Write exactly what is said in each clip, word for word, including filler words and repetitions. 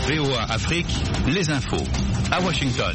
V O A Afrique, les infos. À Washington.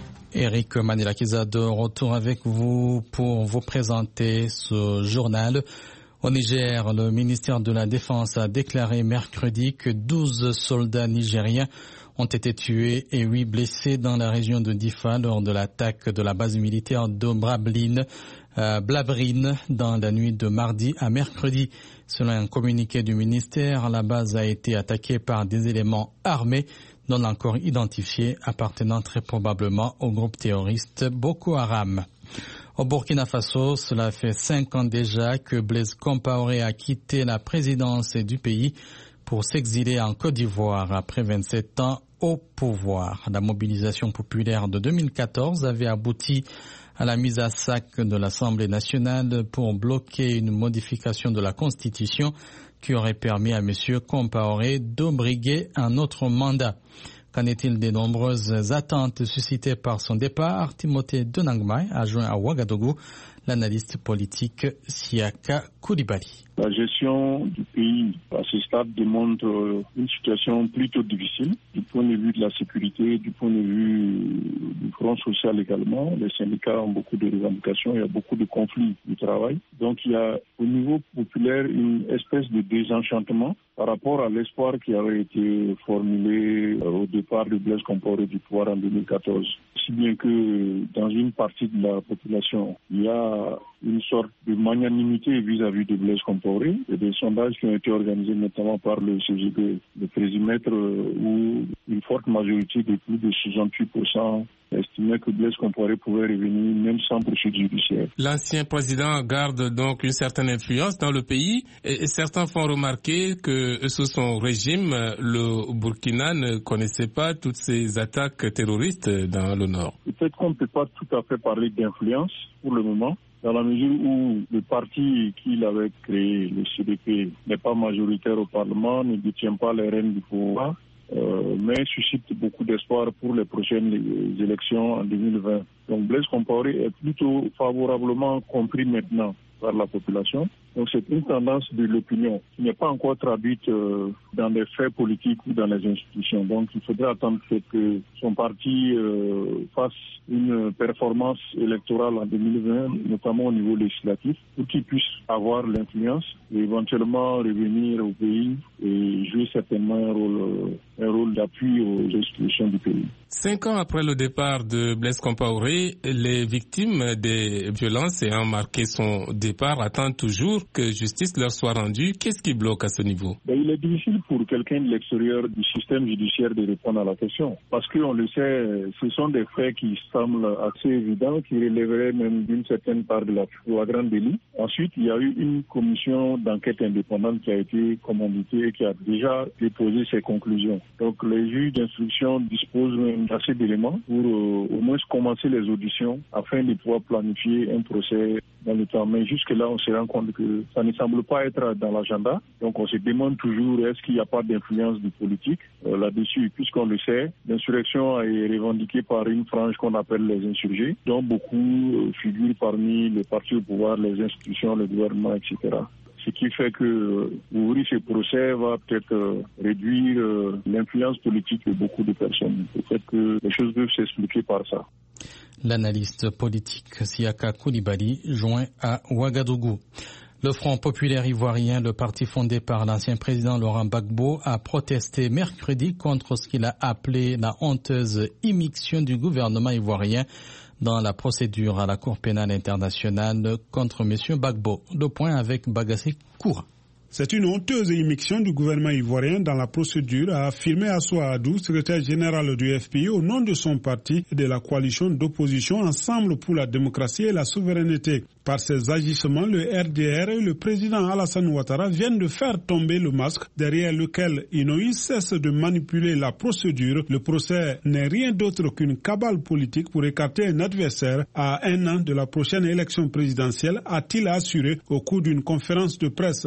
Eric Manilakiza de retour avec vous pour vous présenter ce journal. Au Niger, le ministère de la Défense a déclaré mercredi que douze soldats nigériens ont été tués et huit blessés dans la région de Difa lors de l'attaque de la base militaire de Brablin, euh, Blabrine dans la nuit de mardi à mercredi. Selon un communiqué du ministère, la base a été attaquée par des éléments armés non encore identifiés appartenant très probablement au groupe terroriste Boko Haram. Au Burkina Faso, cela fait cinq ans déjà que Blaise Compaoré a quitté la présidence du pays pour s'exiler en Côte d'Ivoire après vingt-sept ans au pouvoir. La mobilisation populaire de deux mille quatorze avait abouti à la mise à sac de l'Assemblée nationale pour bloquer une modification de la Constitution qui aurait permis à M. Compaoré de briguer un autre mandat. Qu'en est-il des nombreuses attentes suscitées par son départ? Timothée Denangmai a joint à Ouagadougou l'analyste politique Siaka Koulibaly. La gestion du pays à ce stade démontre une situation plutôt difficile du point de vue de la sécurité, du point de vue du front social également. Les syndicats ont beaucoup de revendications, il y a beaucoup de conflits du travail. Donc il y a au niveau populaire une espèce de désenchantement par rapport à l'espoir qui avait été formulé au départ de Blaise Compaoré du pouvoir en deux mille quatorze. Si bien que dans une partie de la population, il y a une sorte de magnanimité vis-à-vis de Blaise Compaoré. Il y a des sondages qui ont été organisés notamment par le C G B, le Présimètre, où une forte majorité de plus de soixante-huit pour cent estimait que Blaise Compaoré pouvait revenir même sans poursuite judiciaire. L'ancien président garde donc une certaine influence dans le pays et certains font remarquer que sous son régime, le Burkina ne connaissait pas toutes ces attaques terroristes dans le nord. Peut-être qu'on ne peut pas tout à fait parler d'influence pour le moment, dans la mesure où le parti qu'il avait créé, le C D P, n'est pas majoritaire au Parlement, ne détient pas les rênes du pouvoir, euh, mais suscite beaucoup d'espoir pour les prochaines élections en deux mille vingt. Donc Blaise Compaoré est plutôt favorablement compris maintenant par la population. Donc c'est une tendance de l'opinion qui n'est pas encore traduite euh, dans les faits politiques ou dans les institutions. Donc il faudrait attendre que son parti euh, fasse une performance électorale en deux mille vingt, notamment au niveau législatif, pour qu'il puisse avoir l'influence et éventuellement revenir au pays et jouer certainement un rôle, un rôle d'appui aux institutions du pays. Cinq ans après le départ de Blaise Compaoré, les victimes des violences ayant marqué son départ attendent toujours que justice leur soit rendue. Qu'est-ce qui bloque à ce niveau? Ben, il est difficile pour quelqu'un de l'extérieur du système judiciaire de répondre à la question. Parce qu'on le sait, ce sont des faits qui semblent assez évidents, qui relèveraient même d'une certaine part de la flagrant délit. Ensuite, il y a eu une commission d'enquête indépendante qui a été commanditée et qui a déjà déposé ses conclusions. Donc les juges d'instruction disposent même d'assez d'éléments pour euh, au moins commencer les auditions afin de pouvoir planifier un procès dans le temps. Mais jusque-là, on se rend compte que ça ne semble pas être dans l'agenda. Donc on se demande toujours est-ce qu'il n'y a pas d'influence du politique euh, là-dessus, puisqu'on le sait, l'insurrection est revendiquée par une frange qu'on appelle les insurgés, dont beaucoup euh, figurent parmi les partis au pouvoir, les institutions, le gouvernement, et cetera. Ce qui fait que euh, ouvrir ce procès va peut-être euh, réduire euh, l'influence politique de beaucoup de personnes. Peut-être que les choses peuvent s'expliquer par ça. L'analyste politique Siaka Koulibaly joint à Ouagadougou. Le Front populaire ivoirien, le parti fondé par l'ancien président Laurent Gbagbo, a protesté mercredi contre ce qu'il a appelé la honteuse immixtion du gouvernement ivoirien dans la procédure à la Cour pénale internationale contre M. Gbagbo. Le point avec Bagassi Koura. C'est une honteuse immixtion du gouvernement ivoirien dans la procédure, a affirmé Assoua Adou, secrétaire général du F P I, au nom de son parti et de la coalition d'opposition Ensemble pour la démocratie et la souveraineté. Par ces agissements, le R D R et le président Alassane Ouattara viennent de faire tomber le masque derrière lequel Inouï cesse de manipuler la procédure. Le procès n'est rien d'autre qu'une cabale politique pour écarter un adversaire à un an de la prochaine élection présidentielle, a-t-il assuré au cours d'une conférence de presse. Par ailleurs,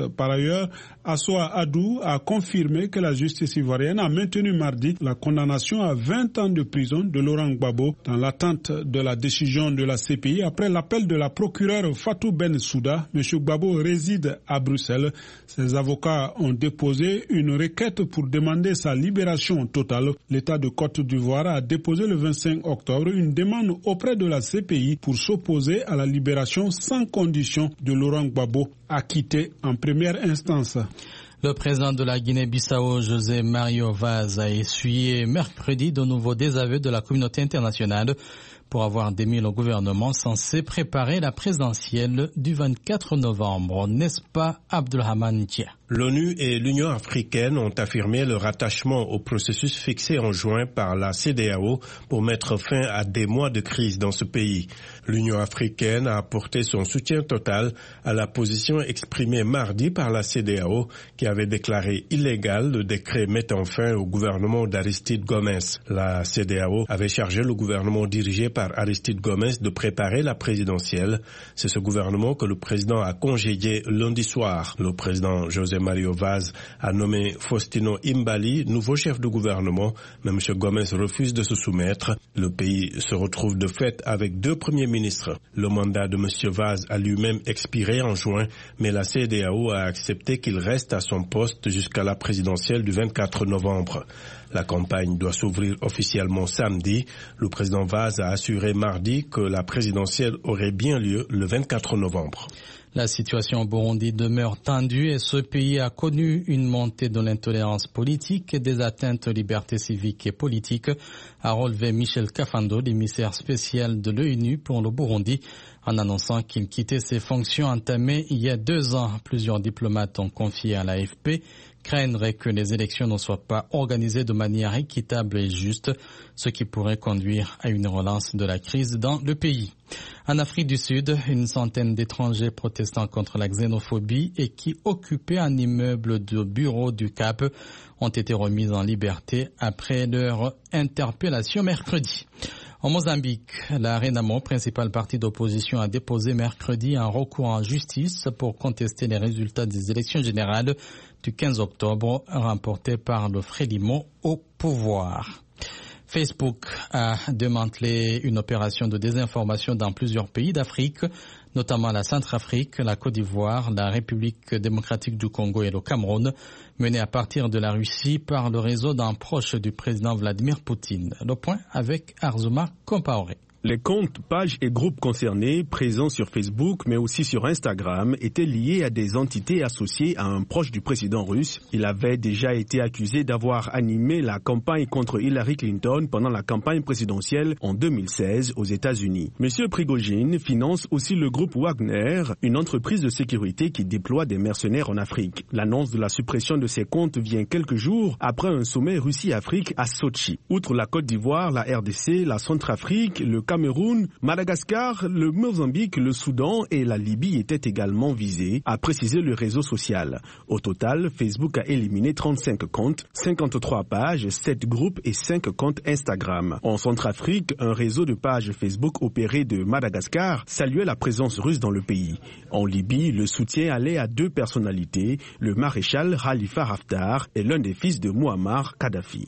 l'Intérieur, Assoa Adou, a confirmé que la justice ivoirienne a maintenu mardi la condamnation à vingt ans de prison de Laurent Gbagbo dans l'attente de la décision de la C P I après l'appel de la procureure Fatou Bensouda. M. Gbagbo réside à Bruxelles. Ses avocats ont déposé une requête pour demander sa libération totale. L'État de Côte d'Ivoire a déposé le vingt-cinq octobre une demande auprès de la C P I pour s'opposer à la libération sans condition de Laurent Gbagbo, acquitté en première instance. Le président de la Guinée-Bissau, José Mario Vaz, a essuyé mercredi de nouveaux désaveux de la communauté internationale pour avoir démis le gouvernement censé préparer la présidentielle du vingt-quatre novembre. N'est-ce pas, Abdelrahman Tia? L'ONU et l'Union africaine ont affirmé leur attachement au processus fixé en juin par la C E D E A O pour mettre fin à des mois de crise dans ce pays. L'Union africaine a apporté son soutien total à la position exprimée mardi par la C E D E A O qui avait déclaré illégal le décret mettant fin au gouvernement d'Aristide Gomes. La C E D E A O avait chargé le gouvernement dirigé par Aristide Gomes de préparer la présidentielle. C'est ce gouvernement que le président a congédié lundi soir. Le président José Mario Vaz a nommé Faustino Imbali nouveau chef de gouvernement, mais M. Gomes refuse de se soumettre. Le pays se retrouve de fait avec deux premiers ministres. Le mandat de M. Vaz a lui-même expiré en juin, mais la C E D E A O a accepté qu'il reste à son poste jusqu'à la présidentielle du vingt-quatre novembre. La campagne doit s'ouvrir officiellement samedi. Le président Vaz a assuré mardi que la présidentielle aurait bien lieu le vingt-quatre novembre. La situation au Burundi demeure tendue et ce pays a connu une montée de l'intolérance politique et des atteintes aux libertés civiques et politiques, a relevé Michel Kafando, l'émissaire spécial de l'ONU pour le Burundi, en annonçant qu'il quittait ses fonctions entamées il y a deux ans. Plusieurs diplomates ont confié à l'A F P craindrait que les élections ne soient pas organisées de manière équitable et juste, ce qui pourrait conduire à une relance de la crise dans le pays. En Afrique du Sud, une centaine d'étrangers protestant contre la xénophobie et qui occupaient un immeuble de bureau du Cap ont été remis en liberté après leur interpellation mercredi. En Mozambique, la Renamo, principal parti d'opposition, a déposé mercredi un recours en justice pour contester les résultats des élections générales du quinze octobre remportées par le Frélimo au pouvoir. Facebook a démantelé une opération de désinformation dans plusieurs pays d'Afrique, notamment la Centrafrique, la Côte d'Ivoire, la République démocratique du Congo et le Cameroun, menée à partir de la Russie par le réseau d'un proche du président Vladimir Poutine. Le point avec Arzuma Compaoré. Les comptes, pages et groupes concernés, présents sur Facebook mais aussi sur Instagram, étaient liés à des entités associées à un proche du président russe. Il avait déjà été accusé d'avoir animé la campagne contre Hillary Clinton pendant la campagne présidentielle en deux mille seize aux États-Unis. Monsieur Prigojine finance aussi le groupe Wagner, une entreprise de sécurité qui déploie des mercenaires en Afrique. L'annonce de la suppression de ses comptes vient quelques jours après un sommet Russie-Afrique à Sochi. Outre la Côte d'Ivoire, la R D C, la Centrafrique, le Cameroun, Madagascar, le Mozambique, le Soudan et la Libye étaient également visés, a précisé le réseau social. Au total, Facebook a éliminé trente-cinq comptes, cinquante-trois pages, sept groupes et cinq comptes Instagram. En Centrafrique, un réseau de pages Facebook opéré de Madagascar saluait la présence russe dans le pays. En Libye, le soutien allait à deux personnalités, le maréchal Khalifa Haftar et l'un des fils de Muammar Kadhafi.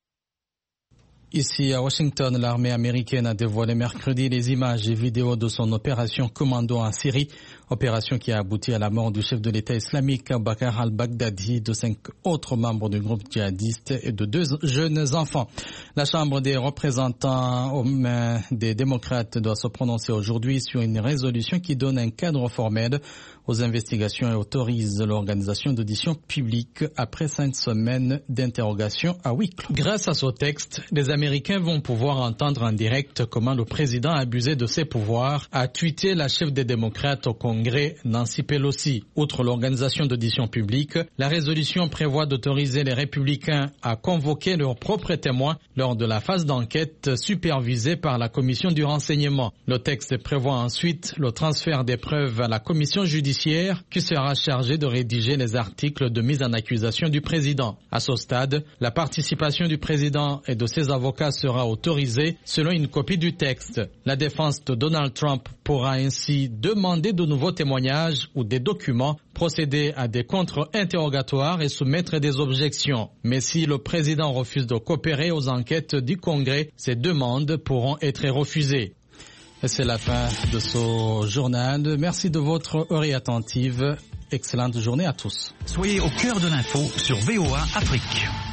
Ici à Washington, l'armée américaine a dévoilé mercredi les images et vidéos de son opération commando en Syrie, opération qui a abouti à la mort du chef de l'État islamique Bakr al-Baghdadi, de cinq autres membres du groupe djihadiste et de deux jeunes enfants. La Chambre des représentants aux mains des démocrates doit se prononcer aujourd'hui sur une résolution qui donne un cadre formel aux investigations et autorise l'organisation d'auditions publiques après cinq semaines d'interrogation à huis clos. Grâce à ce texte, les Américains vont pouvoir entendre en direct comment le président abusé de ses pouvoirs a tweeté la chef des démocrates au Congrès, Nancy Pelosi. Outre l'organisation d'auditions publiques, la résolution prévoit d'autoriser les républicains à convoquer leurs propres témoins lors de la phase d'enquête supervisée par la commission du renseignement. Le texte prévoit ensuite le transfert des preuves à la commission judiciaire qui sera chargée de rédiger les articles de mise en accusation du président. À ce stade, la participation du président et de ses avocats avocat sera autorisé selon une copie du texte. La défense de Donald Trump pourra ainsi demander de nouveaux témoignages ou des documents, procéder à des contre-interrogatoires et soumettre des objections. Mais si le président refuse de coopérer aux enquêtes du Congrès, ces demandes pourront être refusées. Et c'est la fin de ce journal. Merci de votre oreille attentive. Excellente journée à tous. Soyez au cœur de l'info sur V O A Afrique.